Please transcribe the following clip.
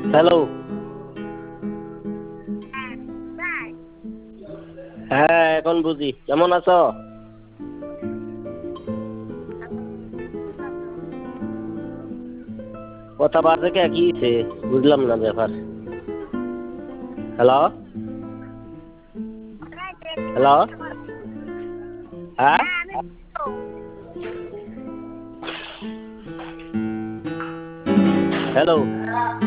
Hello. হ্যাঁ এখন বুঝি, কেমন আছো? কথা বাজে কে, কি হইছে? বুঝলাম না ব্যাপার। Hello hello. হ্যাঁ হ্যালো।